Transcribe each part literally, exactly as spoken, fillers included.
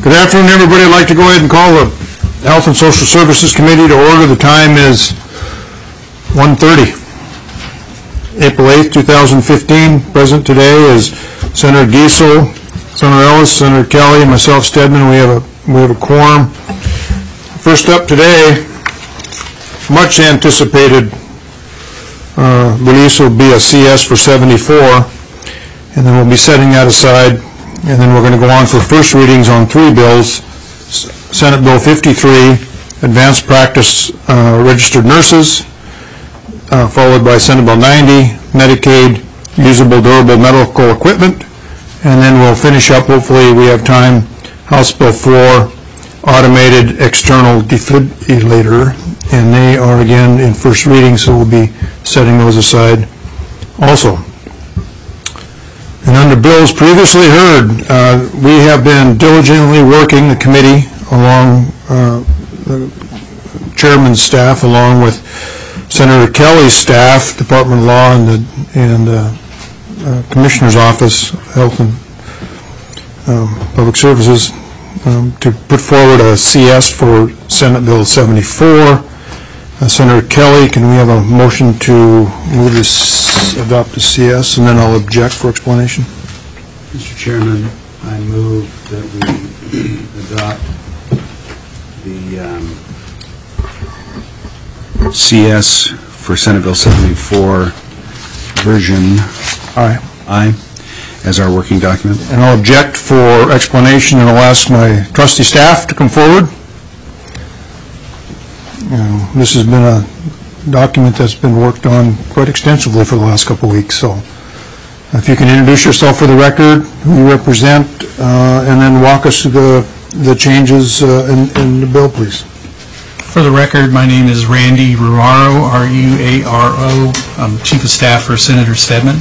Good afternoon, everybody. I'd like to go ahead and call the Health and Social Services Committee to order. The time is one thirty. April eighth, two thousand fifteen. Present today is Senator Giesel, Senator Ellis, Senator Kelly, and myself, Stedman. We have a we have a quorum. First up today, much anticipated uh, release will be a C S for seventy-four, and then we'll be setting that aside. And then we're going to go on for first readings on three bills. Senate Bill fifty-three, Advanced Practice uh, Registered Nurses, uh, followed by Senate Bill ninety, Medicaid, Usable Durable Medical Equipment, and then we'll finish up, hopefully we have time, House Bill four, Automated External Defibrillator, and they are again in first reading, so we'll be setting those aside also. And under bills previously heard, uh, we have been diligently working, the committee, along uh, the chairman's staff, along with Senator Kelly's staff, Department of Law, and the and, uh, uh, Commissioner's Office, Health and um, Public Services, um, to put forward a C S for Senate Bill seventy-four. Uh, Senator Kelly, can we have a motion to move this, adopt the C S, and then I'll object for explanation? Mister Chairman, I move that we adopt the um, C S for Senate Bill seventy-four version Aye. I as our working document. And I'll object for explanation, and I'll ask my trustee staff to come forward. You know, this has been a document that's been worked on quite extensively for the last couple of weeks. So if you can introduce yourself for the record, who you represent, uh, and then walk us through the, the changes uh, in, in the bill, please. For the record, my name is Randy Ruaro, R U A R O. I'm Chief of Staff for Senator Stedman.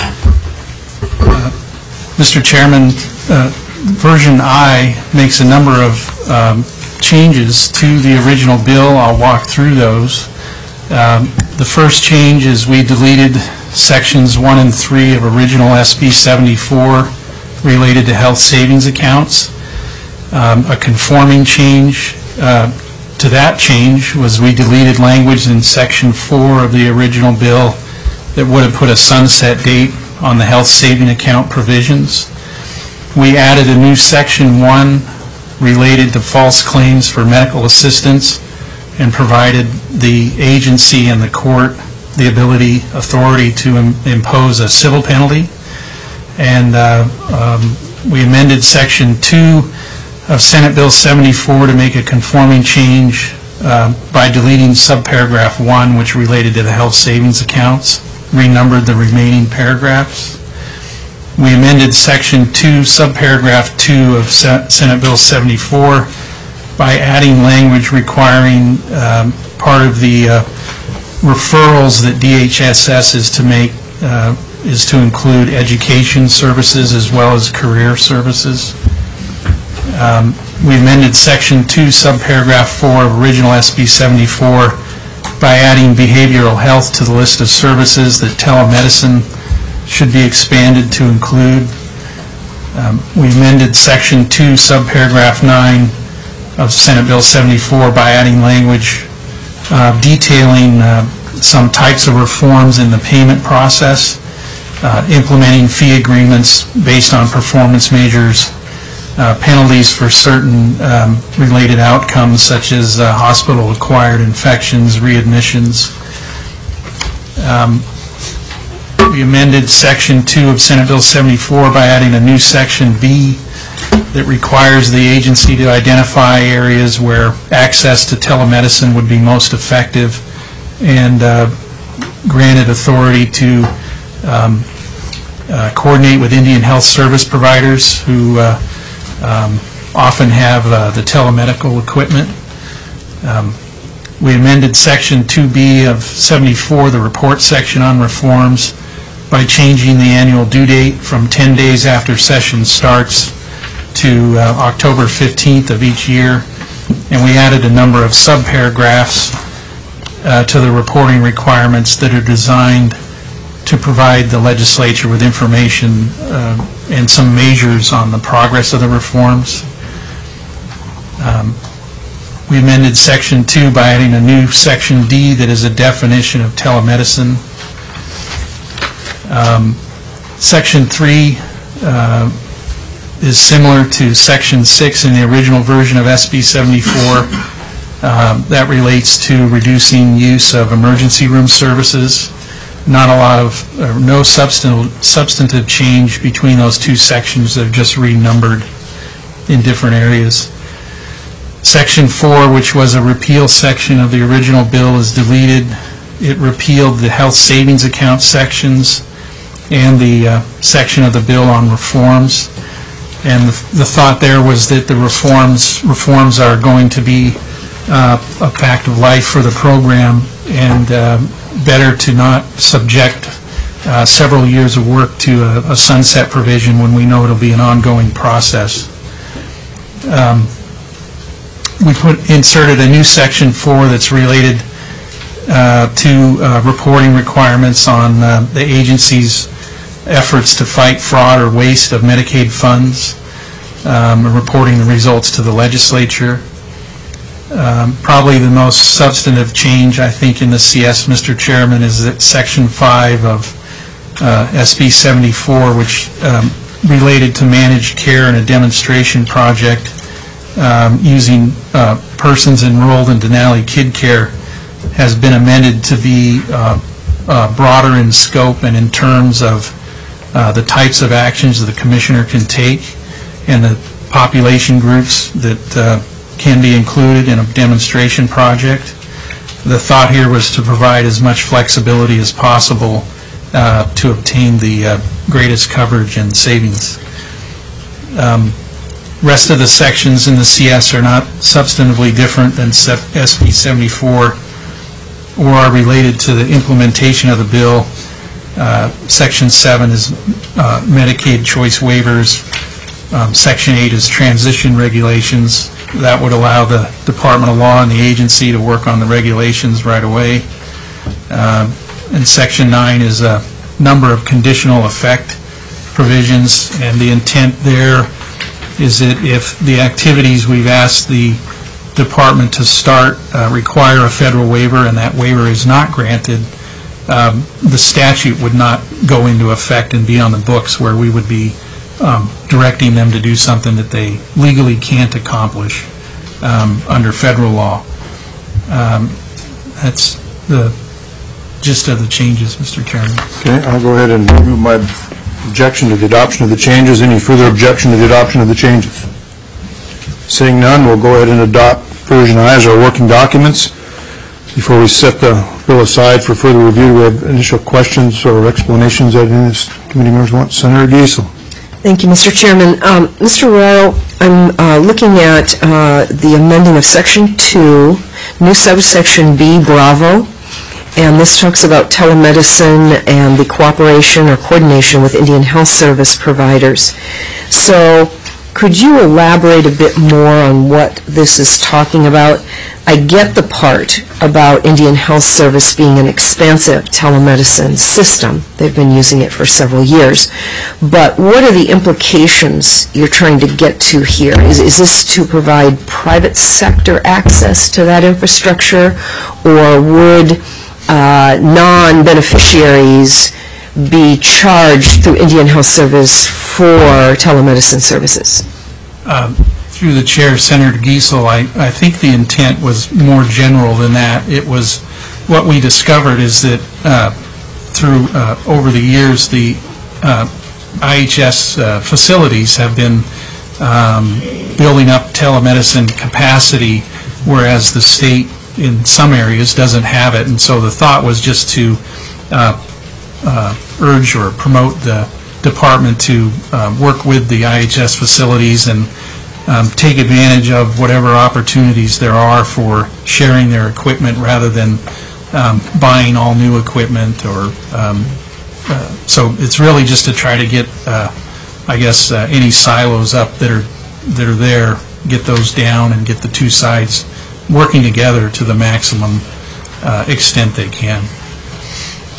Uh, Mister Chairman, uh, version I makes a number of um, changes to the original bill. I'll walk through those. Um, the first change is we deleted sections one and three of original S B seventy-four related to health savings accounts. Um, a conforming change uh, to that change was we deleted language in section four of the original bill that would have put a sunset date on the health saving account provisions. We added a new section one related to false claims for medical assistance and provided the agency and the court the ability, authority to im impose a civil penalty. And uh, um, we amended section two of Senate Bill seventy-four to make a conforming change uh, by deleting subparagraph one, which related to the health savings accounts, renumbered the remaining paragraphs. We amended section two, subparagraph two of Senate Bill seventy-four by adding language requiring um, part of the uh, referrals that D H S S is to make uh, is to include education services as well as career services. Um, we amended section two, subparagraph four of original S B seventy-four by adding behavioral health to the list of services that telemedicine should be expanded to include. Um, we amended section two, subparagraph nine of Senate Bill seventy-four by adding language uh, detailing uh, some types of reforms in the payment process, uh, implementing fee agreements based on performance measures, uh, penalties for certain um, related outcomes such as uh, hospital-acquired infections, readmissions. Um, We amended section two of Senate Bill seventy-four by adding a new section B that requires the agency to identify areas where access to telemedicine would be most effective, and uh, granted authority to um, uh, coordinate with Indian Health Service providers who uh, um, often have uh, the telemedical equipment. Um, we amended section two B of seventy-four, the report section on reforms, by changing the annual due date from ten days after session starts to uh, October fifteenth of each year. And we added a number of subparagraphs uh, to the reporting requirements that are designed to provide the legislature with information uh, and some measures on the progress of the reforms. Um, We amended Section two by adding a new Section D that is a definition of telemedicine. Um, Section three uh, is similar to Section six in the original version of S B seventy-four. Um, that relates to reducing use of emergency room services. Not a lot of, uh, no substantive, substantive change between those two sections. They're just renumbered in different areas. Section four, which was a repeal section of the original bill, is deleted. It repealed the health savings account sections and the uh, section of the bill on reforms. And the, the thought there was that the reforms reforms are going to be uh, a fact of life for the program, and uh, better to not subject uh, several years of work to a, a sunset provision when we know it'll be an ongoing process. Um, we put inserted a new section four that's related uh, to uh, reporting requirements on uh, the agency's efforts to fight fraud or waste of Medicaid funds, um, and reporting the results to the legislature. Um, probably the most substantive change, I think, in the C S, Mister Chairman, is that Section five of uh, S B seventy-four, which um, related to managed care and a demonstration project um, using uh, persons enrolled in Denali Kid Care, has been amended to be uh, uh, broader in scope and in terms of uh, the types of actions that the Commissioner can take and the population groups that uh, can be included in a demonstration project. The thought here was to provide as much flexibility as possible uh, to obtain the uh, greatest coverage and savings. Um, rest of the sections in the C S are not substantively different than S B seventy-four or are related to the implementation of the bill. Uh, Section seven is uh, Medicaid choice waivers. Um, Section eight is transition regulations. That would allow the Department of Law and the agency to work on the regulations right away. Um, and Section nine is a number of conditional effect provisions, and the intent there is that if the activities we've asked the Department to start uh, require a federal waiver and that waiver is not granted, um, the statute would not go into effect and be on the books, where we would be Um, directing them to do something that they legally can't accomplish um, under federal law. Um, that's the gist of the changes, Mister Chairman. Okay, I'll go ahead and remove my objection to the adoption of the changes. Any further objection to the adoption of the changes? Seeing none, we'll go ahead and adopt version I as our working documents. Before we set the bill aside for further review, do we have initial questions or explanations that any committee members want? Senator Giesel. Thank you, Mister Chairman. Um, Mister Rao, I'm uh, looking at uh, the amending of Section two, new subsection B, Bravo, and this talks about telemedicine and the cooperation or coordination with Indian Health Service providers. So could you elaborate a bit more on what this is talking about? I get the part about Indian Health Service being an expansive telemedicine system. They've been using it for several years. But what are the implications you're trying to get to here? Is, is this to provide private sector access to that infrastructure, or would uh, non-beneficiaries be charged through Indian Health Service for telemedicine services? Um, Through the chair, Senator Giesel, I, I think the intent was more general than that. It was, what we discovered is that uh, through, uh, over the years, the uh, I H S uh, facilities have been um, building up telemedicine capacity, whereas the state in some areas doesn't have it. And so the thought was just to uh, uh, urge or promote the department to uh, work with the I H S facilities and Um, take advantage of whatever opportunities there are for sharing their equipment rather than um, buying all new equipment. Or um, uh, so it's really just to try to get, uh, I guess, uh, any silos up that are that are there, get those down, and get the two sides working together to the maximum uh, extent they can.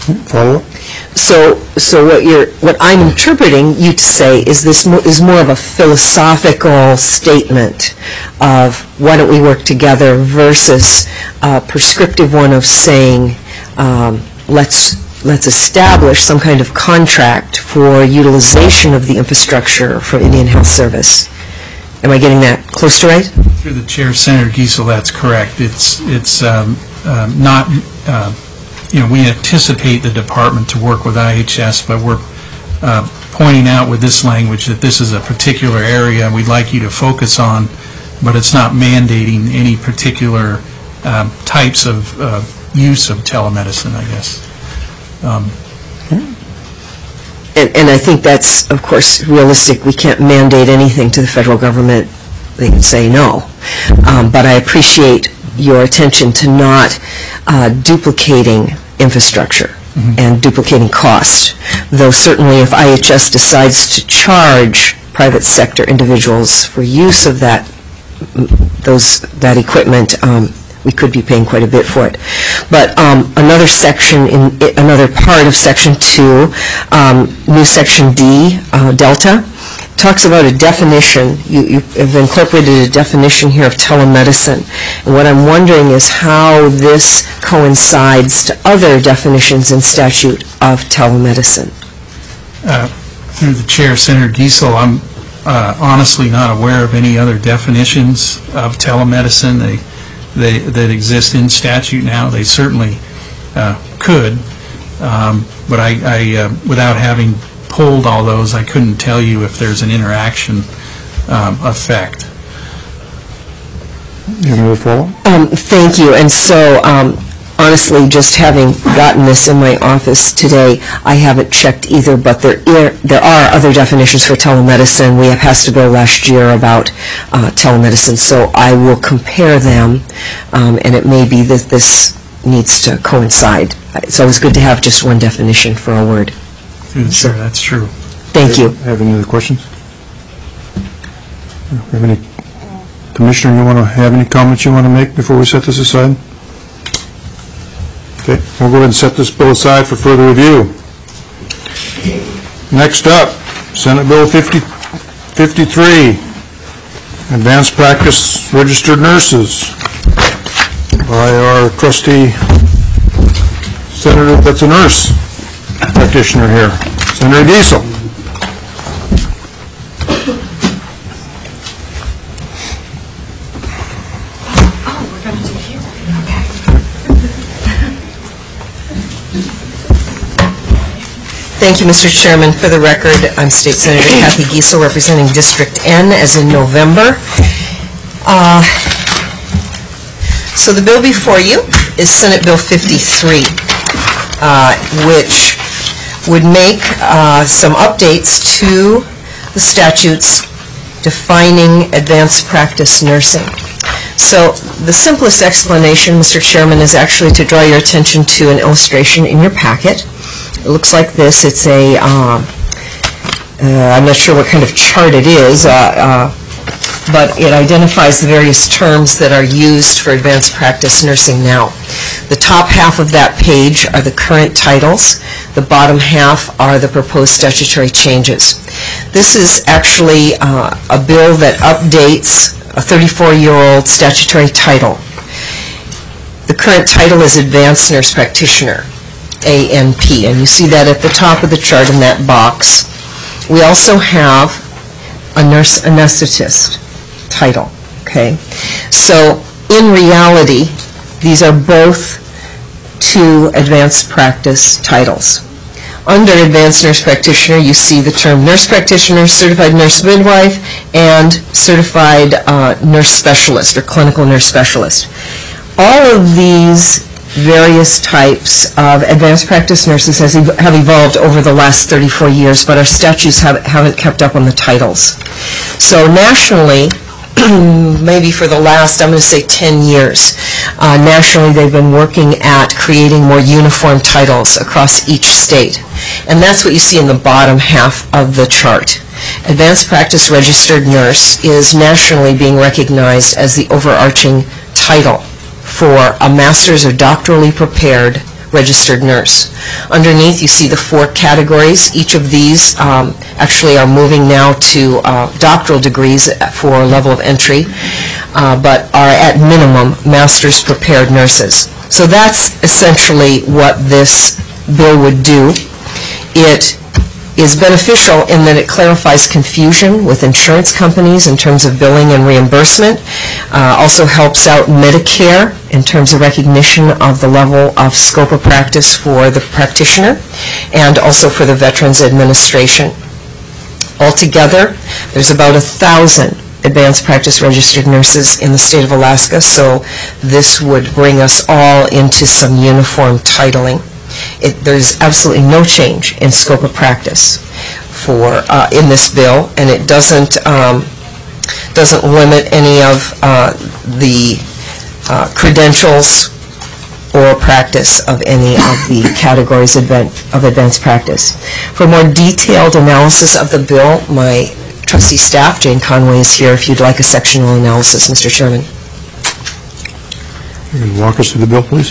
Follow up? So, so what you're, what I'm interpreting you to say is this mo- is more of a philosophical statement of why don't we work together versus a prescriptive one of saying um, let's let's establish some kind of contract for utilization of the infrastructure for Indian Health Service. Am I getting that close to right? Through the chair, Senator Giesel, that's correct. It's it's um, um, not, uh, you know, we anticipate the department to work with I H S, but we're uh, pointing out with this language that this is a particular area we'd like you to focus on, but it's not mandating any particular um, types of uh, use of telemedicine, I guess. Um, And, and I think that's, of course, realistic. We can't mandate anything to the federal government. They can say no. Um, but I appreciate your attention to not uh, duplicating infrastructure mm-hmm. and duplicating cost. Though certainly if I H S decides to charge private sector individuals for use of that those that equipment, um, we could be paying quite a bit for it. But um, another section, in another part of Section two, um, new Section D, uh, Delta, talks about a definition. You, you have incorporated a definition here of telemedicine. And what I'm wondering is how this coincides to other definitions in statute of telemedicine. Uh, through the chair, Senator Giesel, I'm uh, honestly not aware of any other definitions of telemedicine. They They, that exist in statute now. They certainly uh, could, um, but I, I uh, without having pulled all those, I couldn't tell you if there's an interaction um, effect. You have a follow-up? Um, thank you. And so, um, honestly, just having gotten this in my office today, I haven't checked either, but there are, there are other definitions for telemedicine. We have passed a bill last year about uh, telemedicine, so I will compare them, um, and it may be that this needs to coincide. It's always good to have just one definition for a word. Through the chair, that's true. Thank you. Have any other questions? Have any, Commissioner, you want to have any comments you want to make before we set this aside? Okay, we'll go ahead and set this bill aside for further review. Next up, Senate Bill fifty fifty-three, Advanced Practice Registered Nurses, by our trustee, Senator, that's a nurse practitioner here, Senator Giesel. Thank you, Mister Chairman. For the record, I'm State Senator Kathy Giesel, representing District N, as in November. Uh, so the bill before you is Senate Bill fifty-three, uh, which would make uh, some updates to the statutes defining advanced practice nursing. So the simplest explanation, Mister Chairman, is actually to draw your attention to an illustration in your packet. It looks like this. It's a, uh, uh, I'm not sure what kind of chart it is, uh, uh, but it identifies the various terms that are used for advanced practice nursing now. The top half of that page are the current titles. The bottom half are the proposed statutory changes. This is actually uh, a bill that updates a thirty-four-year-old statutory title. The current title is Advanced Nurse Practitioner, A N P, and you see that at the top of the chart in that box. We also have a nurse anesthetist title, okay? So in reality, these are both two advanced practice titles. Under Advanced Nurse Practitioner, you see the term Nurse Practitioner, Certified Nurse Midwife, and Certified uh, Nurse Specialist or Clinical Nurse Specialist. All of these various types of advanced practice nurses has ev- have evolved over the last thirty-four years, but our statutes have, haven't kept up on the titles. So nationally, maybe for the last, I'm going to say ten years, uh, nationally they've been working at creating more uniform titles across each state. And that's what you see in the bottom half of the chart. Advanced Practice Registered Nurse is nationally being recognized as the overarching title for a master's or doctorally prepared registered nurse. Underneath, you see the four categories. Each of these um, actually are moving now to uh, doctoral degrees for level of entry, uh, but are at minimum master's prepared nurses. So that's essentially what this bill would do. It is beneficial in that it clarifies confusion with insurance companies in terms of billing and reimbursement. Uh, also helps out Medicare in terms of recognition of the level of scope of practice for the practitioner, and also for the Veterans Administration. Altogether, there's about a thousand advanced practice registered nurses in the state of Alaska, so this would bring us all into some uniform titling. It, there's absolutely no change in scope of practice for uh, in this bill, and it doesn't um, doesn't limit any of uh, the uh, credentials or practice of any of the categories advan- of advanced practice. For more detailed analysis of the bill, my trustee staff, Jane Conway, is here if you'd like a sectional analysis, Mister Chairman. You can walk us through the bill, please.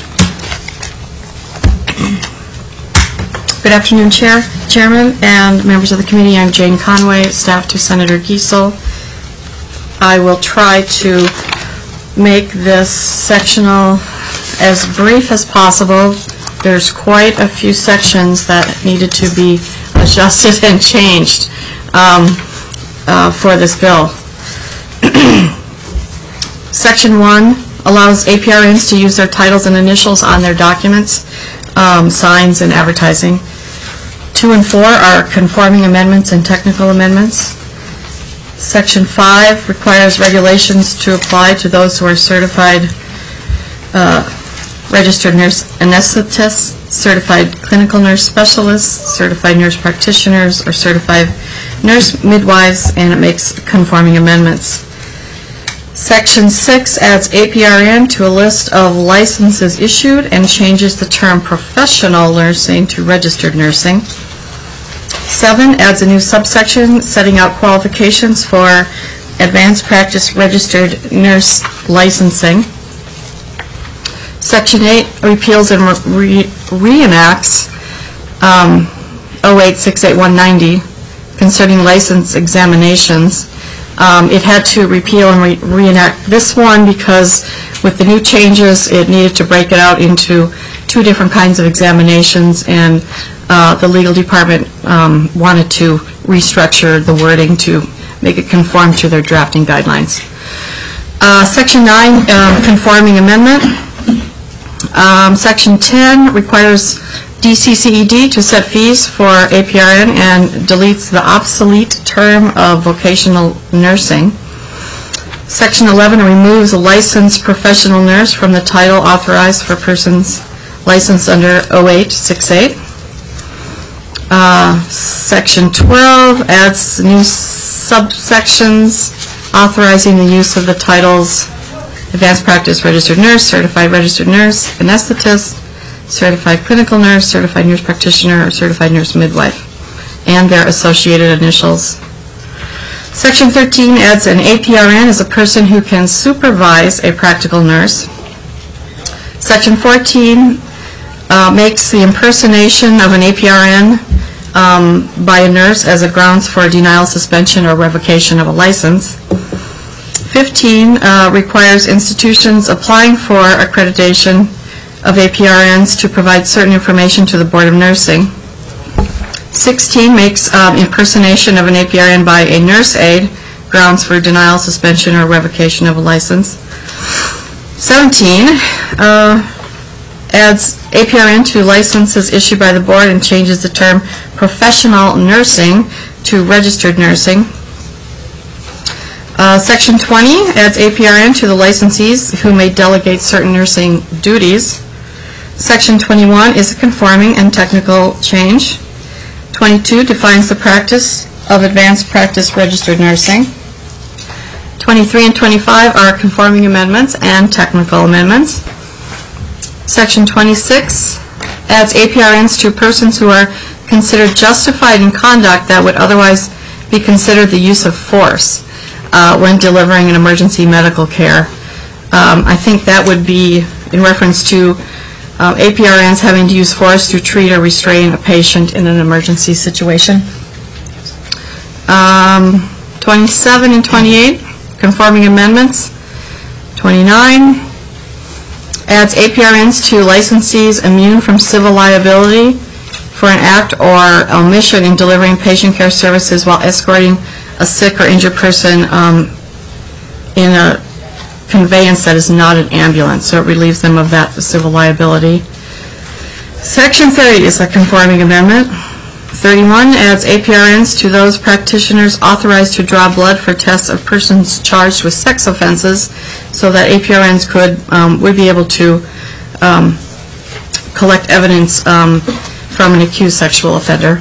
Good afternoon, Chair, Chairman, and members of the committee. I'm Jane Conway, staff to Senator Giesel. I will try to make this sectional as brief as possible. There's quite a few sections that needed to be adjusted and changed um, uh, for this bill. Section one allows A P R Ns to use their titles and initials on their documents, um, signs, and advertising. Two and four are conforming amendments and technical amendments. Section five requires regulations to apply to those who are certified uh, registered nurse anesthetists, certified clinical nurse specialists, certified nurse practitioners, or certified nurse midwives, and it makes conforming amendments. Section six adds A P R N to a list of licenses issued and changes the term professional nursing to registered nursing. Seven adds a new subsection setting out qualifications for advanced practice registered nurse licensing. Section eight repeals and re- reenacts um, oh eight six eight one ninety concerning license examinations. Um, it had to repeal and re- reenact this one because with the new changes it needed to break it out into two different kinds of examinations, and uh, the legal department um, wanted to restructure the wording to make it conform to their drafting guidelines. Uh, Section nine, um, conforming amendment. Um, Section ten requires D C C E D to set fees for A P R N and deletes the obsolete term of vocational nursing. Section eleven removes a licensed professional nurse from the title authorized for persons licensed under oh eight sixty-eight. Uh, Section twelve adds new subsections authorizing the use of the titles Advanced Practice Registered Nurse, Certified Registered Nurse, Anesthetist, Certified Clinical Nurse, Certified Nurse Practitioner, or Certified Nurse Midwife, and their associated initials. Section thirteen adds an A P R N as a person who can supervise a practical nurse. Section fourteen uh, makes the impersonation of an A P R N um, by a nurse as a grounds for denial, suspension, or revocation of a license. fifteen uh, requires institutions applying for accreditation of A P R Ns to provide certain information to the Board of Nursing. sixteen makes um, impersonation of an A P R N by a nurse aide grounds for denial, suspension, or revocation of a license. seventeen uh, adds A P R N to licenses issued by the board and changes the term professional nursing to registered nursing. Uh, Section twenty adds A P R N to the licensees who may delegate certain nursing duties. Section twenty-one is a conforming and technical change. twenty-two defines the practice of advanced practice registered nursing. twenty-three and twenty-five are conforming amendments and technical amendments. Section twenty-six adds A P R Ns to persons who are considered justified in conduct that would otherwise be considered the use of force uh, when delivering an emergency medical care. Um, I think that would be in reference to um, A P R Ns having to use force to treat or restrain a patient in an emergency situation. Um, twenty-seven and twenty-eight, conforming amendments. twenty-nine, adds A P R Ns to licensees immune from civil liability for an act or omission in delivering patient care services while escorting a sick or injured person um, in a conveyance that is not an ambulance, so it relieves them of that civil liability. Section thirty is a conforming amendment. thirty-one adds A P R Ns to those practitioners authorized to draw blood for tests of persons charged with sex offenses, so that A P R Ns could um, would be able to um, collect evidence um, from an accused sexual offender.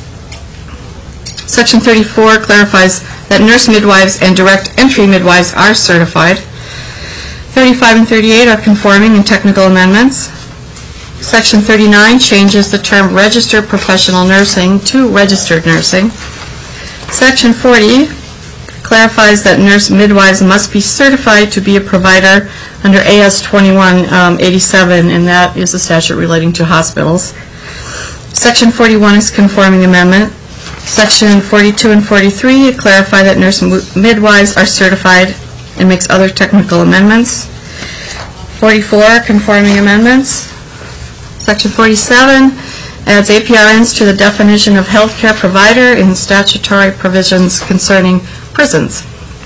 Section thirty-four clarifies that nurse midwives and direct entry midwives are certified. thirty-five and thirty-eight are conforming and technical amendments. Section thirty-nine changes the term registered professional nursing to registered nursing. Section forty clarifies that nurse midwives must be certified to be a provider under A S twenty-one eighty-seven, and that is a statute relating to hospitals. Section forty-one is conforming amendment. Section forty-two and forty-three clarify that nurse midwives are certified and makes other technical amendments. forty-four, conforming amendments. Section forty-seven adds A P R Ns to the definition of healthcare provider in statutory provisions concerning prisons.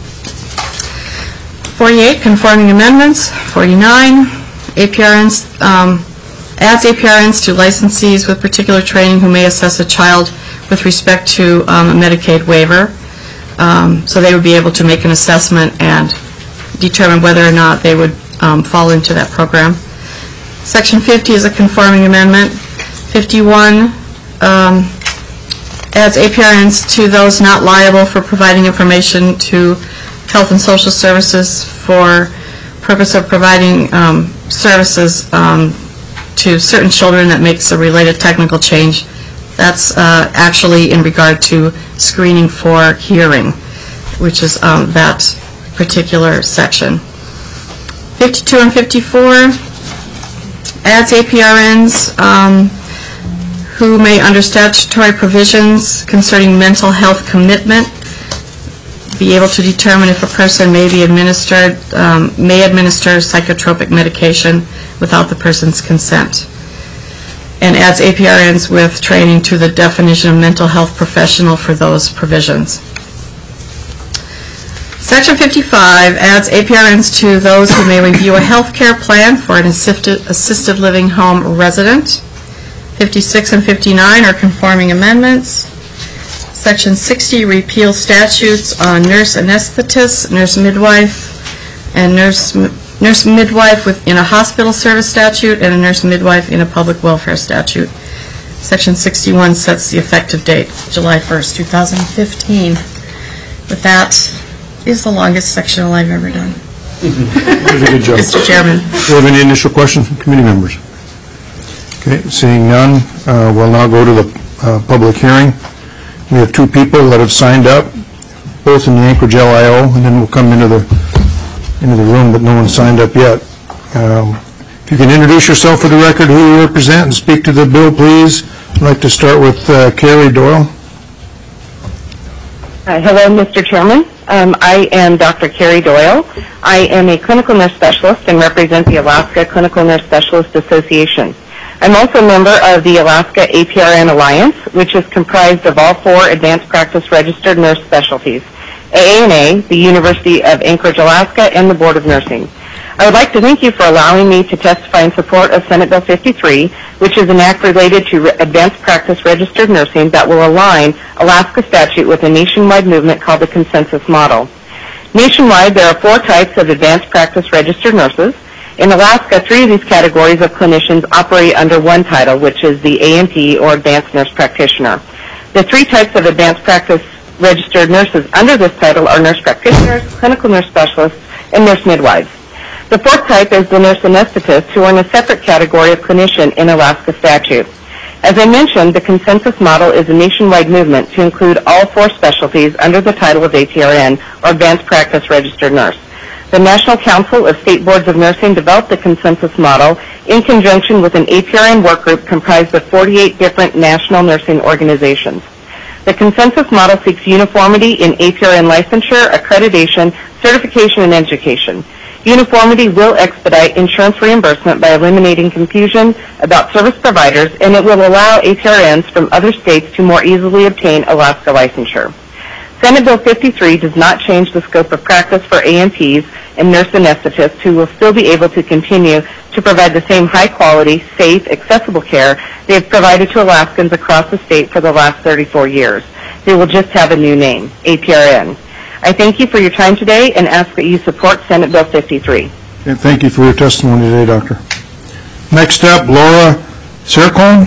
forty-eight, conforming amendments. forty-nine, A P R Ns um, adds A P R Ns to licensees with particular training who may assess a child with respect to um, a Medicaid waiver. Um, so they would be able to make an assessment and determine whether or not they would um, fall into that program. Section fifty is a conforming amendment. fifty-one um, adds A P R Ns to those not liable for providing information to Health and Social Services for purpose of providing um, services um, to certain children that makes a related technical change. That's uh, actually in regard to screening for hearing, which is um, that particular section. fifty-two and fifty-four adds A P R Ns um, who may, under statutory provisions concerning mental health commitment, be able to determine if a person may be administered, um, may administer psychotropic medication without the person's consent, and adds A P R Ns with training to the definition of mental health professional for those provisions. Section fifty-five adds A P R Ns to those who may review a health care plan for an assisted, assisted living home resident. fifty-six and fifty-nine are conforming amendments. Section sixty repeals statutes on nurse anesthetist, nurse midwife, and nurse nurse midwife within a hospital service statute, and a nurse midwife in a public welfare statute. Section sixty-one sets the effective date, July first, two thousand fifteen. With that, is the longest sectional I've ever done. Good job. Mister Chairman. Do you have any initial questions from committee members? Okay, seeing none, uh, we'll now go to the uh, public hearing. We have two people that have signed up, both in the Anchorage L I O, and then we'll come into the into the room, but no one signed up yet. Um, if you can introduce yourself for the record, who you represent, and speak to the bill, please. I'd like to start with uh, Carrie Doyle. Uh, hello, Mister Chairman. Um, I am Doctor Carrie Doyle. I am a clinical nurse specialist and represent the Alaska Clinical Nurse Specialist Association. I'm also a member of the Alaska A P R N Alliance, which is comprised of all four advanced practice registered nurse specialties, A A N A, the University of Anchorage, Alaska, and the Board of Nursing. I would like to thank you for allowing me to testify in support of Senate Bill fifty-three, which is an act related to re- advanced practice registered nursing that will align Alaska statute with a nationwide movement called the Consensus Model. Nationwide, there are four types of advanced practice registered nurses. In Alaska, three of these categories of clinicians operate under one title, which is the A N P, or Advanced Nurse Practitioner. The three types of advanced practice registered nurses under this title are nurse practitioners, clinical nurse specialists, and nurse midwives. The fourth type is the nurse anesthetist, who are in a separate category of clinician in Alaska statute. As I mentioned, the Consensus Model is a nationwide movement to include all four specialties under the title of A P R N, or Advanced Practice Registered Nurse. The National Council of State Boards of Nursing developed the consensus model in conjunction with an A P R N work group comprised of forty-eight different national nursing organizations. The consensus model seeks uniformity in A P R N licensure, accreditation, certification, and education. Uniformity will expedite insurance reimbursement by eliminating confusion about service providers, and it will allow A P R Ns from other states to more easily obtain Alaska licensure. Senate Bill fifty-three does not change the scope of practice for A N Ps and nurse anesthetists, who will still be able to continue to provide the same high-quality, safe, accessible care they have provided to Alaskans across the state for the last thirty-four years. They will just have a new name, A P R N. I thank you for your time today and ask that you support Senate Bill fifty-three. And thank you for your testimony today, Doctor. Next up, Laura Sarcone.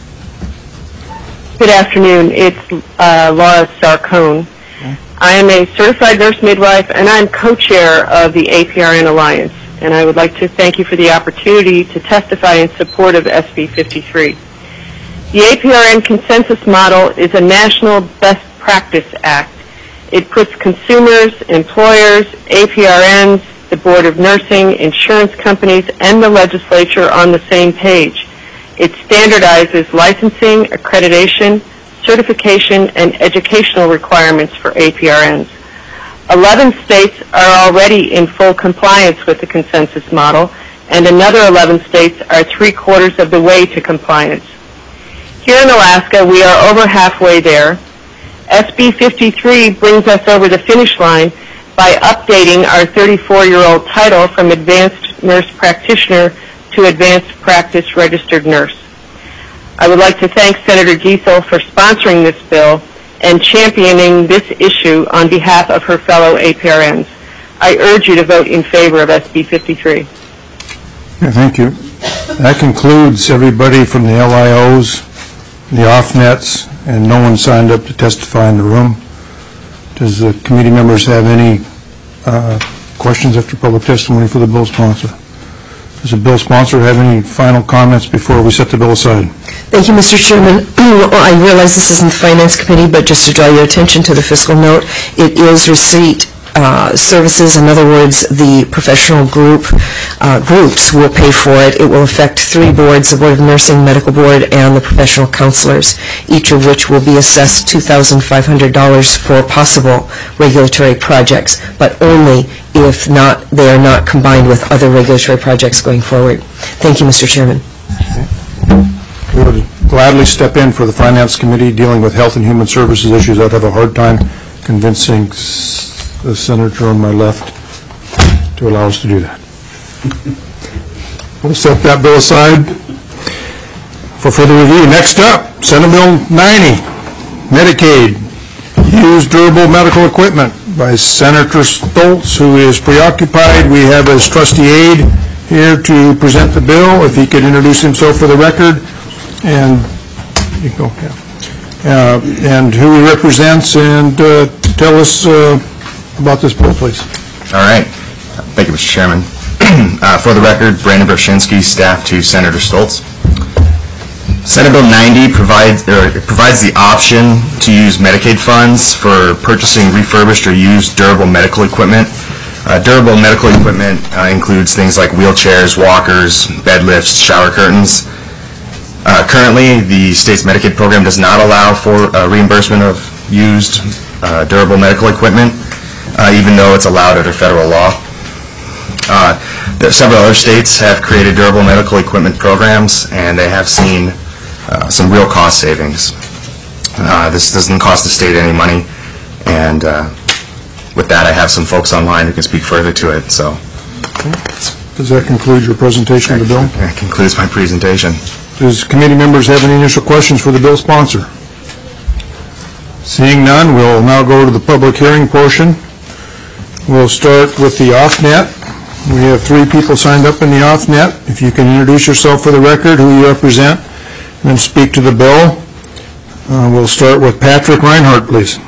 Good afternoon. It's uh, Laura Sarcone. I am a certified nurse midwife, and I'm co-chair of the A P R N Alliance. And I would like to thank you for the opportunity to testify in support of S B fifty-three. The A P R N consensus model is a national best practice act. It puts consumers, employers, A P R Ns, the Board of Nursing, insurance companies, and the legislature on the same page. It standardizes licensing, accreditation, certification, and educational requirements for A P R Ns. Eleven states are already in full compliance with the consensus model, and another eleven states are three-quarters of the way to compliance. Here in Alaska, we are over halfway there. S B fifty-three brings us over the finish line by updating our thirty-four-year-old title from Advanced Nurse Practitioner to Advanced Practice Registered Nurse. I would like to thank Senator Giesel for sponsoring this bill and championing this issue on behalf of her fellow A P R Ns. I urge you to vote in favor of S B fifty-three. Yeah, thank you. That concludes everybody from the L I Os, the off-nets, and no one signed up to testify in the room. Does the committee members have any uh, questions after public testimony for the bill sponsor? Does the bill sponsor have any final comments before we set the bill aside? Thank you, Mister Chairman. I realize this isn't the Finance Committee, but just to draw your attention to the fiscal note, it is receipt uh, services. In other words, the professional group uh, groups will pay for it. It will affect three boards, the Board of Nursing, Medical Board, and the professional counselors, each of which will be assessed two thousand five hundred dollars for possible regulatory projects, but only if not, they are not combined with other regulatory projects going forward. Thank you, Mister Chairman. We would gladly step in for the Finance Committee dealing with health and human services issues. I'd have a hard time convincing the senator on my left to allow us to do that. We'll set that bill aside for further review. Next up, Senate Bill ninety, Medicaid, Used Durable Medical Equipment, by Senator Stoltz, who is preoccupied. We have his trusty aide here to present the bill. If he could introduce himself for the record, and you go, yeah. Uh, and who he represents, and uh, tell us uh, about this bill, please. All right. Thank you, Mister Chairman. uh, for the record, Brandon Broshinsky, staff to Senator Stoltz. Senate Bill ninety provides, or provides the option to use Medicaid funds for purchasing refurbished or used durable medical equipment. Uh, durable medical equipment uh, includes things like wheelchairs, walkers, bed lifts, shower curtains. Uh, currently, the state's Medicaid program does not allow for uh, reimbursement of used uh, durable medical equipment, uh, even though it's allowed under federal law. Uh, there, several other states have created durable medical equipment programs, and they have seen uh, some real cost savings. Uh, this doesn't cost the state any money, and uh, with that, I have some folks online who can speak further to it. So, does that conclude your presentation of the bill? That concludes my presentation. Does committee members have any initial questions for the bill sponsor? Seeing none, we'll now go to the public hearing portion. We'll start with the off-net. We have three people signed up in the off-net. If you can introduce yourself for the record, who you represent, and then speak to the bill. Uh, we'll start with Patrick Reinhardt, please.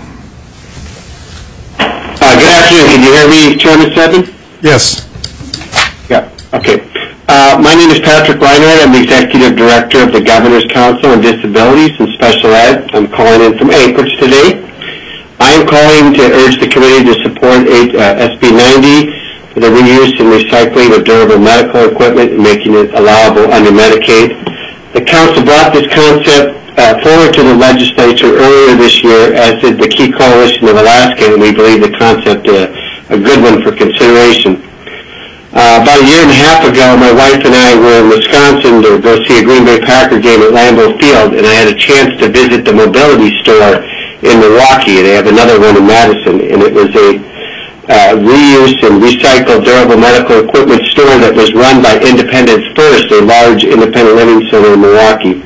Uh, good afternoon. Can you hear me, Chairman Steadman? Yes. Yeah. Okay. Uh, my name is Patrick Reinhardt. I'm the Executive Director of the Governor's Council on Disabilities and Special Ed. I'm calling in from Anchorage today. I am calling to urge the committee to support uh, S B ninety. for the reuse and recycling of durable medical equipment and making it allowable under Medicaid. The Council brought this concept uh, forward to the legislature earlier this year, as did the Key Coalition of Alaska, and we believe the concept uh, a good one for consideration. Uh, about a year and a half ago, my wife and I were in Wisconsin to go see a Green Bay Packer game at Lambeau Field, and I had a chance to visit the mobility store in Milwaukee. They have another one in Madison, and it was a uh, reuse and recycled durable medical equipment store that was run by Independence First, a large independent living center in Milwaukee.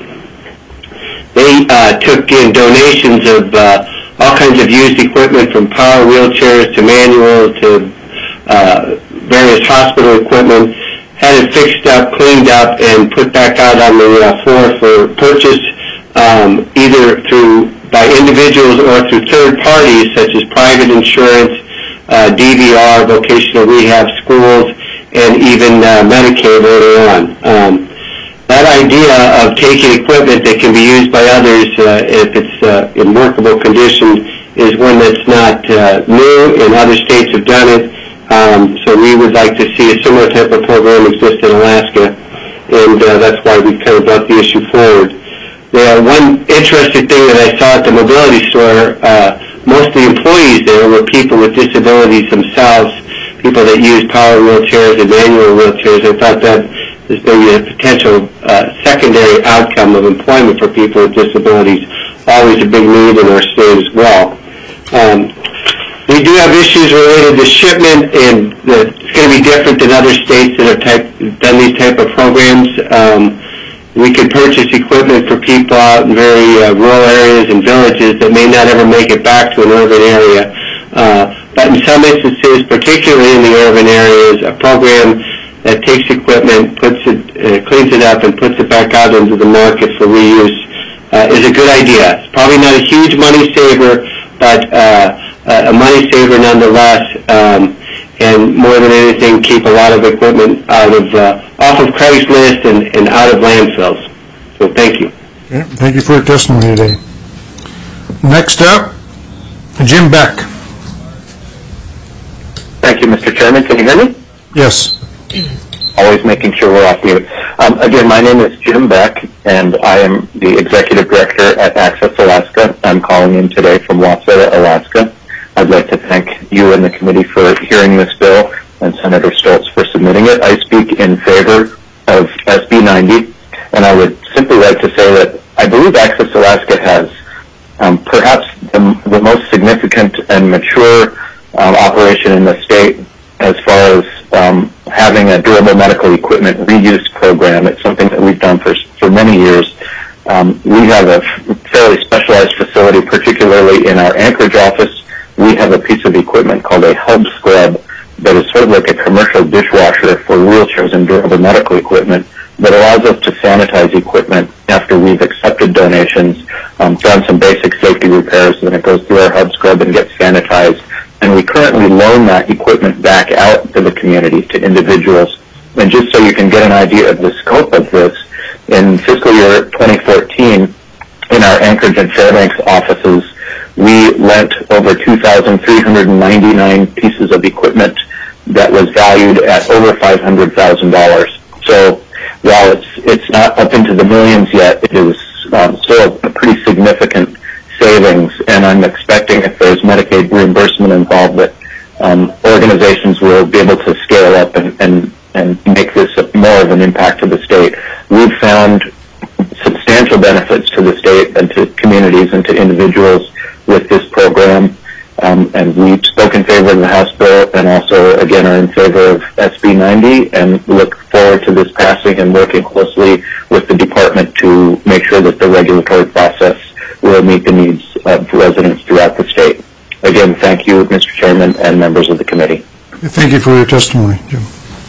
They uh, took in donations of uh, all kinds of used equipment, from power wheelchairs to manual to uh, various hospital equipment, had it fixed up, cleaned up, and put back out on the uh, floor for purchase, um, either through by individuals or through third parties such as private insurance, uh, D V R, vocational rehab, schools, and even uh, Medicaid later on. Um, that idea of taking equipment that can be used by others uh, if it's uh, in workable condition is one that's not uh, new, and other states have done it. Um, so we would like to see a similar type of program exist in Alaska, and uh, that's why we kind of brought the issue forward. The one interesting thing that I saw at the mobility store, uh, most of the employees there were people with disabilities themselves, people that use power wheelchairs and manual wheelchairs. I thought that is maybe a potential uh, secondary outcome of employment for people with disabilities, always a big need in our state as well. Um, We do have issues related to shipment, and it's going to be different than other states that have type, done these type of programs. Um, we could purchase equipment for people out in very uh, rural areas and villages that may not ever make it back to an urban area. Uh, but in some instances, particularly in the urban areas, a program that takes equipment, puts it, uh, cleans it up, and puts it back out into the market for reuse uh, is a good idea. It's probably not a huge money saver, but uh, Uh, a money saver nonetheless, um, and more than anything, keep a lot of equipment out of uh, off of Craigslist and, and out of landfills. So thank you. Okay, thank you for your testimony today. Next up, Jim Beck. Thank you, Mister Chairman. Can you hear me? Yes. Always making sure we're off mute. Um, again, my name is Jim Beck, and I am the Executive Director at Access Alaska. I'm calling in today from Wauwatosa, Alaska. I'd like to thank you and the committee for hearing this bill, and Senator Stoltz for submitting it. I speak in favor of S B ninety, and I would simply like to say that I believe Access Alaska has um, perhaps the, the most significant and mature um, operation in the state as far as um, having a durable medical equipment reuse program. It's something that we've done for, for many years. Um, we have a fairly specialized facility, particularly in our Anchorage office. We have a piece of equipment called a hub scrub that is sort of like a commercial dishwasher for wheelchairs and durable medical equipment that allows us to sanitize equipment after we've accepted donations, um, done some basic safety repairs, and then it goes through our hub scrub and gets sanitized. And we currently loan that equipment back out to the community, to individuals. And just so you can get an idea of the scope of this, in fiscal year twenty fourteen, in our Anchorage and Fairbanks offices, we lent over two thousand three hundred ninety-nine pieces of equipment that was valued at over five hundred thousand dollars. So while it's it's not up into the millions yet, it is um, still a pretty significant savings, and I'm expecting, if there's Medicaid reimbursement involved, that um, organizations will be able to scale up and, and, and make this more of an impact to the state. We've found substantial benefits to the state and to communities and to individuals with this program, um, and we spoke in favor of the House bill, and also, again, are in favor of S B ninety, and look forward to this passing and working closely with the department to make sure that the regulatory process will meet the needs of residents throughout the state. Again, thank you, Mister Chairman, and members of the committee. Thank you for your testimony, Jim.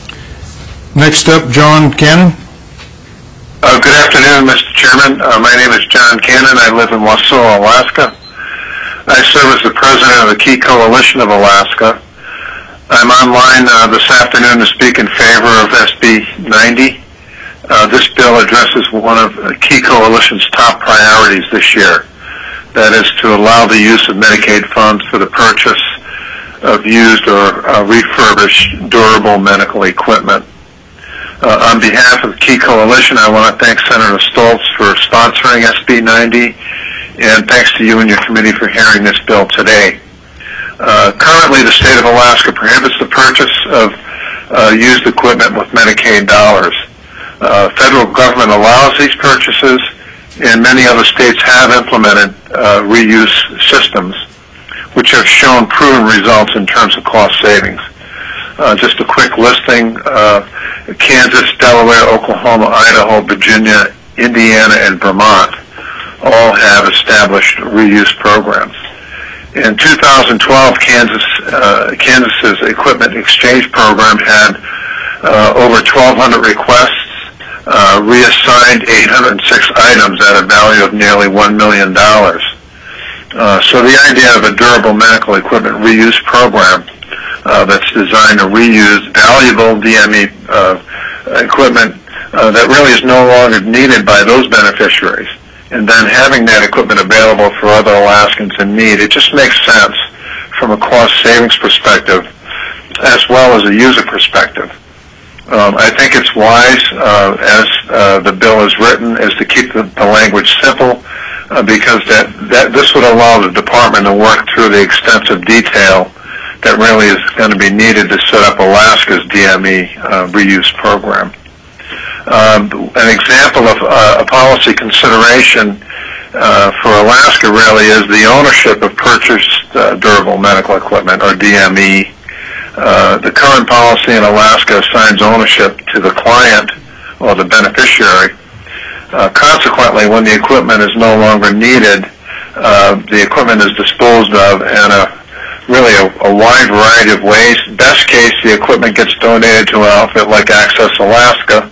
Next up, John Cannon. Uh, good afternoon, Mister Chairman. Uh, my name is John Cannon. I live in Wauwatosa, Alaska. I serve as the president of the Key Coalition of Alaska. I'm online uh, this afternoon to speak in favor of S B ninety. Uh, this bill addresses one of uh, Key Coalition's top priorities this year. That is to allow the use of Medicaid funds for the purchase of used or uh, refurbished durable medical equipment. Uh, on behalf of the Key Coalition, I want to thank Senator Stoltz for sponsoring S B ninety, and thanks to you and your committee for hearing this bill today. Uh, currently, the state of Alaska prohibits the purchase of uh, used equipment with Medicaid dollars. Uh, federal government allows these purchases, and many other states have implemented uh, reuse systems, which have shown proven results in terms of cost savings. Uh, just a quick listing, uh, Kansas, Delaware, Oklahoma, Idaho, Virginia, Indiana, and Vermont all have established reuse programs. In two thousand twelve, Kansas, uh, Kansas's Equipment Exchange Program had uh, over twelve hundred requests, uh, reassigned eight hundred six items at a value of nearly one million dollars. Uh, so the idea of a durable medical equipment reuse program uh, that's designed to reuse valuable D M E uh, equipment uh, that really is no longer needed by those beneficiaries, and then having that equipment available for other Alaskans in need, it just makes sense from a cost savings perspective as well as a user perspective. Um, I think it's wise, uh, as uh, the bill is written, is to keep the, the language simple, uh, because that, that this would allow the department to work through the extensive detail that really is going to be needed to set up Alaska's D M E uh, reuse program. Um, an example of uh, a policy consideration uh, for Alaska really is the ownership of purchased uh, durable medical equipment, or D M E. Uh, the current policy in Alaska assigns ownership to the client or the beneficiary. Uh, consequently, when the equipment is no longer needed, uh, the equipment is disposed of in a really a, a wide variety of ways. Best case, the equipment gets donated to an outfit like Access Alaska,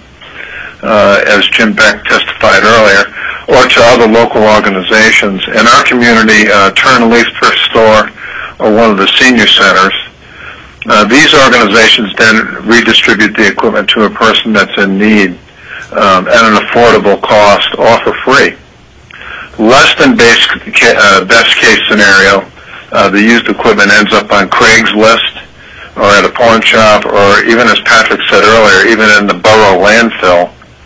Uh, as Jim Beck testified earlier, or to other local organizations. In our community, uh, Turn Leaf Thrift Store, or one of the senior centers, uh, these organizations then redistribute the equipment to a person that's in need um, at an affordable cost or for free. Less than base, uh, best case scenario, uh, the used equipment ends up on Craigslist or at a pawn shop, or even, as Patrick said earlier, even in the borough landfill.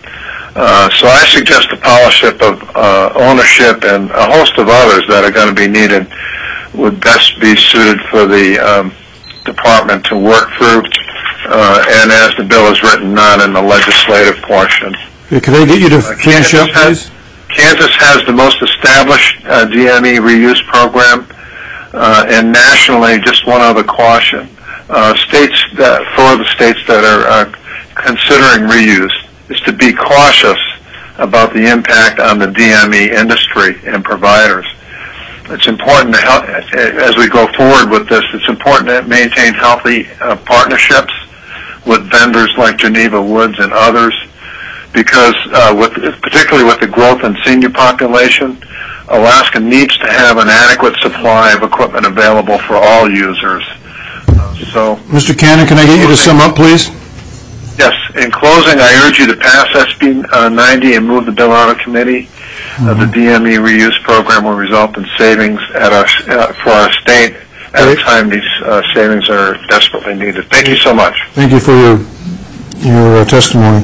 Uh, so I suggest the policy of uh, ownership and a host of others that are going to be needed would best be suited for the um, department to work through, uh, and as the bill is written, not in the legislative portion. Okay, could I get you to uh, finish up, please? Kansas has the most established uh, D M E reuse program, uh, and nationally, just one other caution. Uh, states that, for the states that are uh, considering reuse, is to be cautious about the impact on the D M E industry and providers. It's important to help, as we go forward with this, it's important to maintain healthy uh, partnerships with vendors like Geneva Woods and others, because uh, with, particularly with the growth in senior population, Alaska needs to have an adequate supply of equipment available for all users. Uh, so, Mister Cannon, can I get you to sum up, please? Yes. In closing, I urge you to pass S B ninety and move the bill out of committee. Mm-hmm. uh, the D M E reuse program will result in savings at our, uh, for our state at Great. a time these uh, savings are desperately needed. Thank you so much. Thank you for your, your uh, testimony.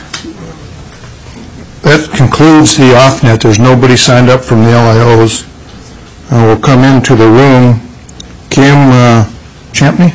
That concludes the off-net. There's nobody signed up from the L I Os. Uh, we'll come into the room. Kim uh, Champney?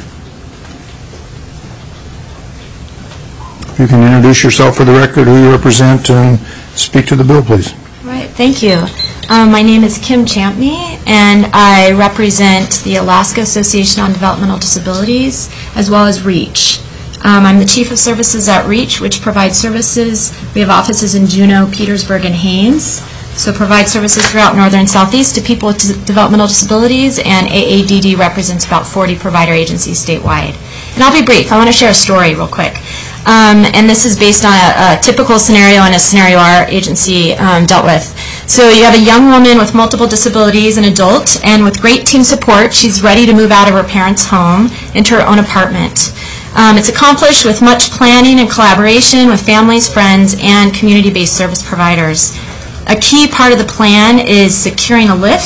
You can introduce yourself for the record, who you represent, and speak to the bill, please. Right, thank you. Um, my name is Kim Champney, and I represent the Alaska Association on Developmental Disabilities, as well as REACH. Um, I'm the Chief of Services at REACH, which provides services. We have offices in Juneau, Petersburg, and Haines, so provide services throughout northern and southeast to people with developmental disabilities, and A A D D represents about forty provider agencies statewide. And I'll be brief. I want to share a story real quick. Um, and this is based on a, a typical scenario and a scenario our agency um, dealt with. So you have a young woman with multiple disabilities, an adult, and with great team support, she's ready to move out of her parents' home into her own apartment. Um, it's accomplished with much planning and collaboration with families, friends, and community-based service providers. A key part of the plan is securing a lift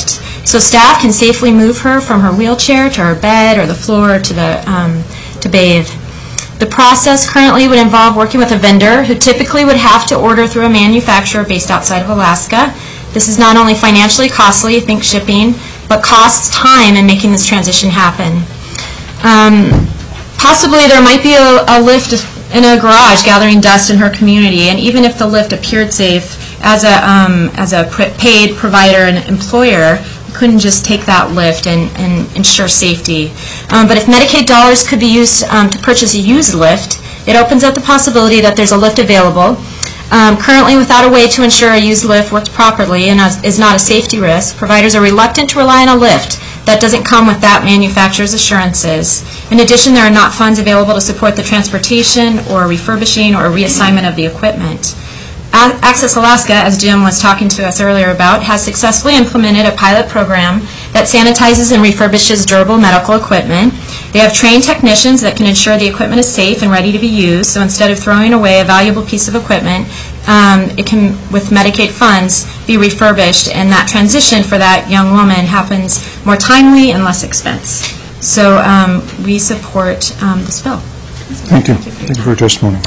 so staff can safely move her from her wheelchair to her bed or the floor to the um, to bathe. The process currently would involve working with a vendor who typically would have to order through a manufacturer based outside of Alaska. This is not only financially costly, think shipping, but costs time in making this transition happen. Um, possibly there might be a, a lift in a garage gathering dust in her community, and even if the lift appeared safe, as a um, as a paid provider and employer, you couldn't just take that lift and, and ensure safety. Um, but if Medicaid dollars could be used um, to purchase a used lift, it opens up the possibility that there's a lift available. Um, currently, without a way to ensure a used lift works properly and as, is not a safety risk, providers are reluctant to rely on a lift that doesn't come with that manufacturer's assurances. In addition, there are not funds available to support the transportation or refurbishing or reassignment of the equipment. A- Access Alaska, as Jim was talking to us earlier about, has successfully implemented a pilot program that sanitizes and refurbishes durable medical equipment. They have trained technicians that can ensure the equipment is safe and ready to be used, so instead of throwing away a valuable piece of equipment, um, it can, with Medicaid funds, be refurbished, and that transition for that young woman happens more timely and less expense. So um, we support um, this bill. Thank you. Thank you for your testimony.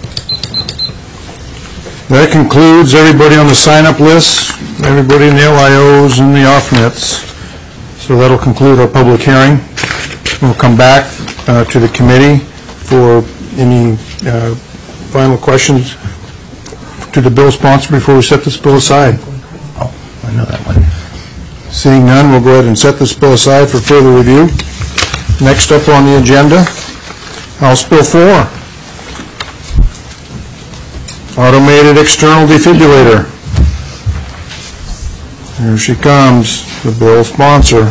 That concludes everybody on the sign-up list, everybody in the L I Os and the off-nets. So that'll conclude our public hearing. We'll come back uh, to the committee for any uh, final questions to the bill sponsor before we set this bill aside. Oh, I know that one. Seeing none, we'll go ahead and set this bill aside for further review. Next up on the agenda, House Bill four. Automated external defibrillator. Here she comes, the bill sponsor.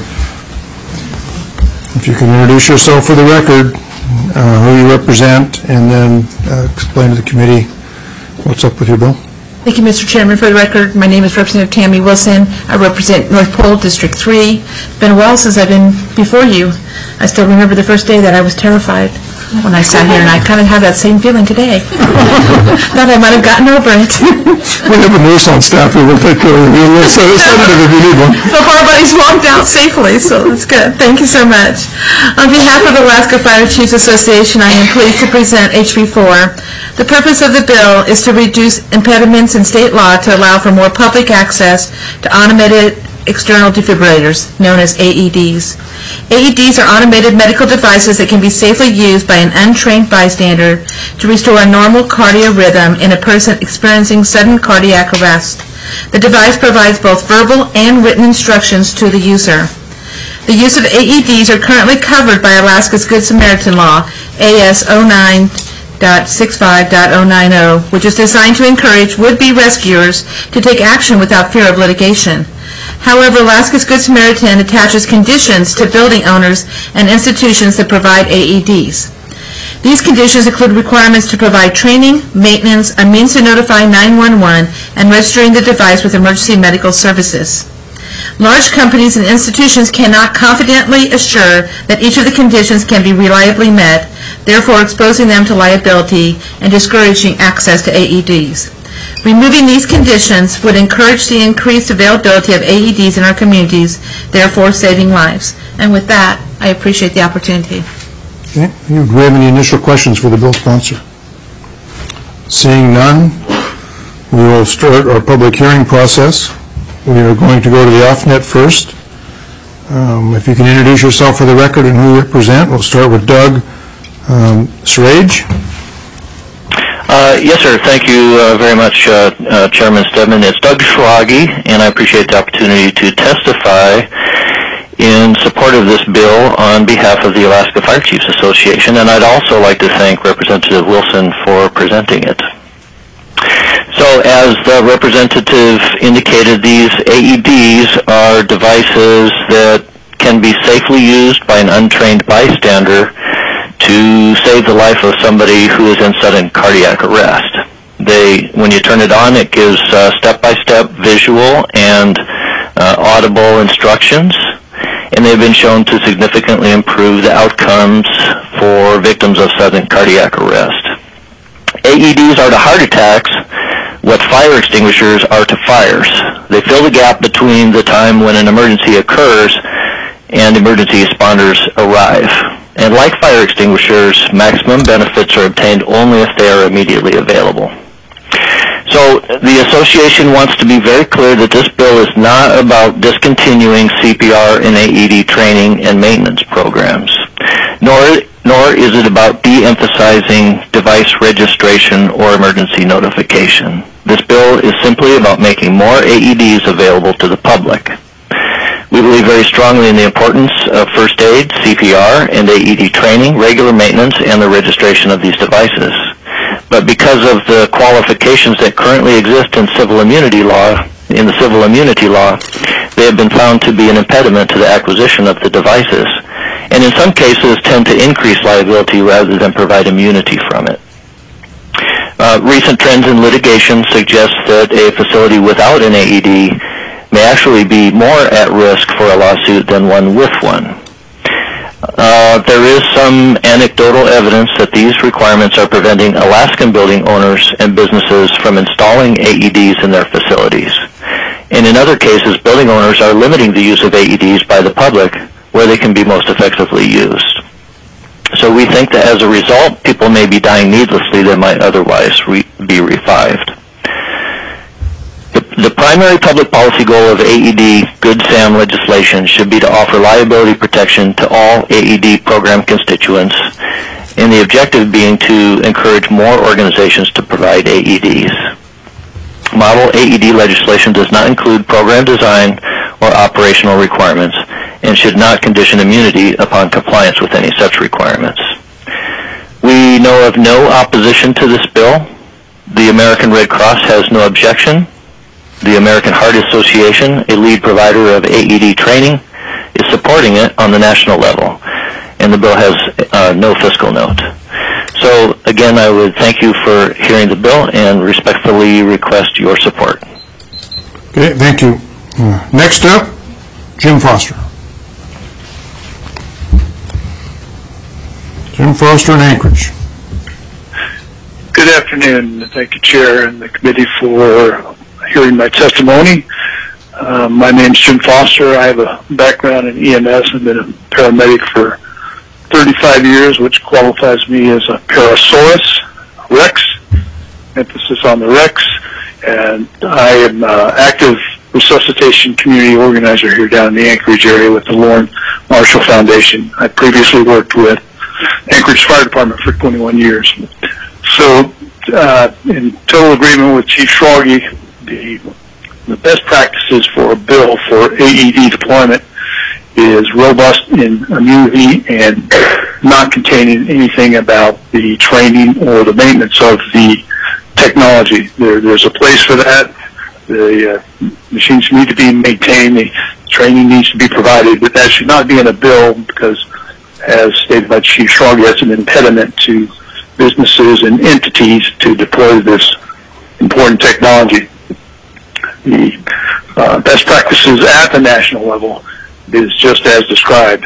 If you can introduce yourself for the record, uh, who you represent, and then uh, explain to the committee what's up with your bill. Thank you, Mister Chairman. For the record, my name is Representative Tammy Wilson. I represent North Pole, District three. It's been a while since I've been before you. I still remember the first day that I was terrified when I sat here, and I kind of have that same feeling today. Thought I might have gotten over it. We have a nurse on staff who will take care of you. We'll send a sedative if you need one. So far, everybody's walked out safely, so that's good. Thank you so much. On behalf of the Alaska Fire Chiefs Association, I am pleased to present H B four. The purpose of the bill is to reduce impediments in state law to allow for more public access to automated external defibrillators, known as A E Ds. A E Ds are automated medical devices that can be safely used by an untrained bystander to restore a normal cardiac rhythm in a person experiencing sudden cardiac arrest. The device provides both verbal and written instructions to the user. The use of A E Ds are currently covered by Alaska's Good Samaritan Law, A S oh nine point sixty-five point oh ninety, which is designed to encourage would-be rescuers to take action without fear of litigation. However, Alaska's Good Samaritan attaches conditions to building owners and institutions that provide A E Ds. These conditions include requirements to provide training, maintenance, a means to notify nine one one, and registering the device with emergency medical services. Large companies and institutions cannot confidently assure that each of the conditions can be reliably met, therefore exposing them to liability and discouraging access to A E Ds. Removing these conditions would encourage the increased availability of A E Ds in our communities, therefore saving lives. And with that, I appreciate the opportunity. Okay. Do you have any initial questions for the bill sponsor? Seeing none, we will start our public hearing process. We are going to go to the off-net first. Um, if you can introduce yourself for the record and who you represent, we'll start with Doug um, Srage. Uh, yes, sir. Thank you uh, very much, uh, uh, Chairman Stedman. It's Doug Schlage, and I appreciate the opportunity to testify in support of this bill on behalf of the Alaska Fire Chiefs Association, and I'd also like to thank Representative Wilson for presenting it. So, as the representative indicated, these A E Ds are devices that can be safely used by an untrained bystander to save the life of somebody who is in sudden cardiac arrest. They, when you turn it on, it gives uh, step-by-step visual and uh, audible instructions, and they've been shown to significantly improve the outcomes for victims of sudden cardiac arrest. A E Ds are to heart attacks what fire extinguishers are to fires. They fill the gap between the time when an emergency occurs and emergency responders arrive. And like fire extinguishers, maximum benefits are obtained only if they are immediately available. So the association wants to be very clear that this bill is not about discontinuing C P R and A E D training and maintenance programs, nor, nor is it about de-emphasizing device registration or emergency notification. This bill is simply about making more A E Ds available to the public. We believe very strongly in the importance of first aid, C P R, and A E D training, regular maintenance, and the registration of these devices. But because of the qualifications that currently exist in civil immunity law, in the civil immunity law, they have been found to be an impediment to the acquisition of the devices, and in some cases tend to increase liability rather than provide immunity from it. Uh, recent trends in litigation suggest that a facility without an A E D may actually be more at risk for a lawsuit than one with one. Uh, there is some anecdotal evidence that these requirements are preventing Alaskan building owners and businesses from installing A E Ds in their facilities. And in other cases, building owners are limiting the use of A E Ds by the public where they can be most effectively used. So we think that as a result, people may be dying needlessly that might otherwise re- be revived. The primary public policy goal of A E D Good SAM legislation should be to offer liability protection to all A E D program constituents, and the objective being to encourage more organizations to provide A E Ds. Model A E D legislation does not include program design or operational requirements and should not condition immunity upon compliance with any such requirements. We know of no opposition to this bill. The American Red Cross has no objection. The American Heart Association, a lead provider of A E D training, is supporting it on the national level, and the bill has uh, no fiscal note. So, again, I would thank you for hearing the bill and respectfully request your support. Okay, thank you. Uh, next up, Jim Foster. Jim Foster in Anchorage. Good afternoon. Thank you, Chair, and the committee for hearing my testimony. Uh, my name is Jim Foster. I have a background in E M S and been a paramedic for thirty-five years, which qualifies me as a Parasaurus Rex, emphasis on the Rex, and I am uh, active resuscitation community organizer here down in the Anchorage area with the Lauren Marshall Foundation. I previously worked with Anchorage Fire Department for twenty-one years. So, uh, in total agreement with Chief Schrage, The, the best practices for a bill for A E D deployment is robust in immunity and not containing anything about the training or the maintenance of the technology. There, there's a place for that. The uh, machines need to be maintained. The training needs to be provided, but that should not be in a bill because, as stated by Chief Schrage, that's an impediment to businesses and entities to deploy this important technology. The uh, best practices at the national level is just as described.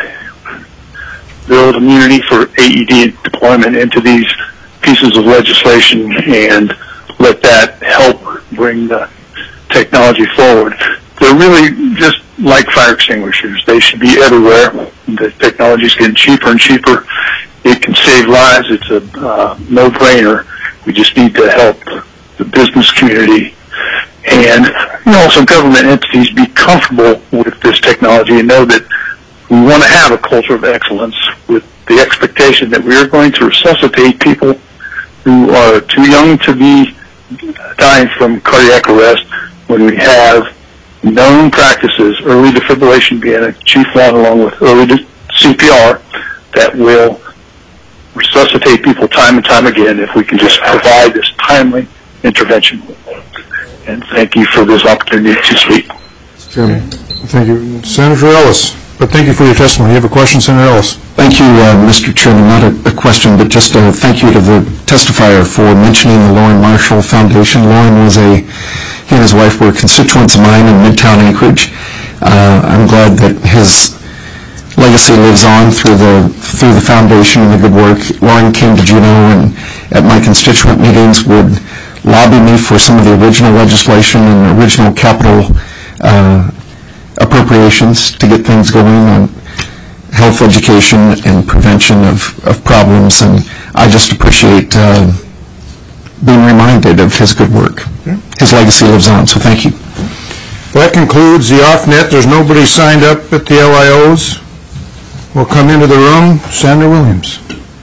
Build immunity for A E D deployment into these pieces of legislation and let that help bring the technology forward. They're really just like fire extinguishers. They should be everywhere. The technology is getting cheaper and cheaper. It can save lives. It's a uh, no-brainer. We just need to help the business community and, you know, some government entities be comfortable with this technology and know that we want to have a culture of excellence with the expectation that we are going to resuscitate people who are too young to be dying from cardiac arrest when we have known practices, early defibrillation being a chief one along with early C P R, that will resuscitate people time and time again if we can just provide this timely intervention. And thank you for this opportunity to speak. Chairman. Thank you. Senator Ellis, but thank you for your testimony. You have a question, Senator Ellis? Thank you, uh, Mister Chairman. Not a, a question, but just a thank you to the testifier for mentioning the Lauren Marshall Foundation. Lauren was a, he and his wife were constituents of mine in Midtown Anchorage. Uh, I'm glad that his legacy lives on through the through the foundation and the good work. Lauren came to Juneau and at my constituent meetings would lobby me for some of the original legislation and original capital uh, appropriations to get things going on health education and prevention of, of problems, and I just appreciate uh, being reminded of his good work. His legacy lives on, so thank you. That concludes the off-net. There's nobody signed up at the L I Os. We'll come into the room. Sandra Williams.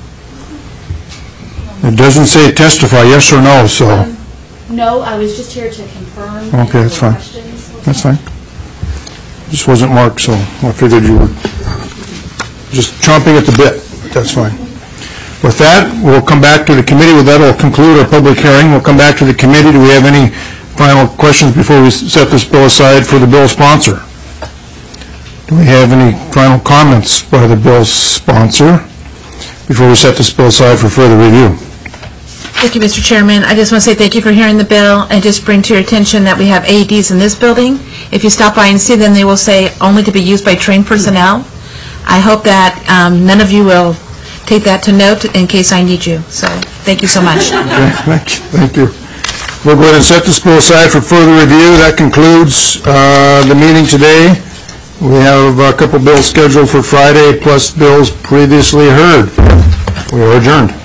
It doesn't say testify, yes or no, so... Um, no, I was just here to confirm. Okay, that's fine. Questions. That's fine. Just wasn't marked, so I figured you were just chomping at the bit. That's fine. With that, we'll come back to the committee. With that, we'll conclude our public hearing. We'll come back to the committee. Do we have any final questions before we set this bill aside for the bill sponsor? Do we have any final comments by the bill sponsor before we set this bill aside for further review? Thank you, Mister Chairman. I just want to say thank you for hearing the bill and just bring to your attention that we have A E Ds in this building. If you stop by and see them, they will say only to be used by trained personnel. I hope that um, none of you will take that to note in case I need you. So thank you so much. Okay, thank you. Thank you. We'll go ahead and set this bill aside for further review. That concludes uh, the meeting today. We have a couple bills scheduled for Friday, plus bills previously heard. We are adjourned.